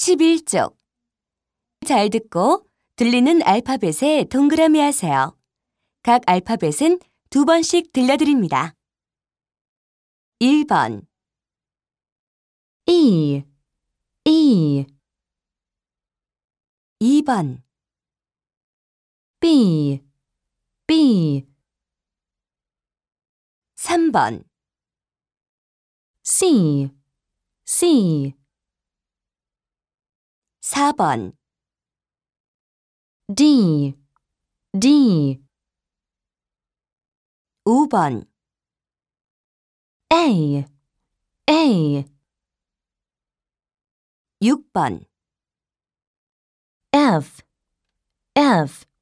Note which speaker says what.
Speaker 1: 11쪽. 잘 듣고 들리는 알파벳에 동그라미 하세요. 각 알파벳은 2번씩 들려드립니다. 1번
Speaker 2: E, E,
Speaker 1: 2번
Speaker 2: B, B,
Speaker 1: 3번
Speaker 2: C, C,
Speaker 1: 4번
Speaker 2: D, D,
Speaker 1: 5번
Speaker 2: A, A,
Speaker 1: 6번
Speaker 2: F, F,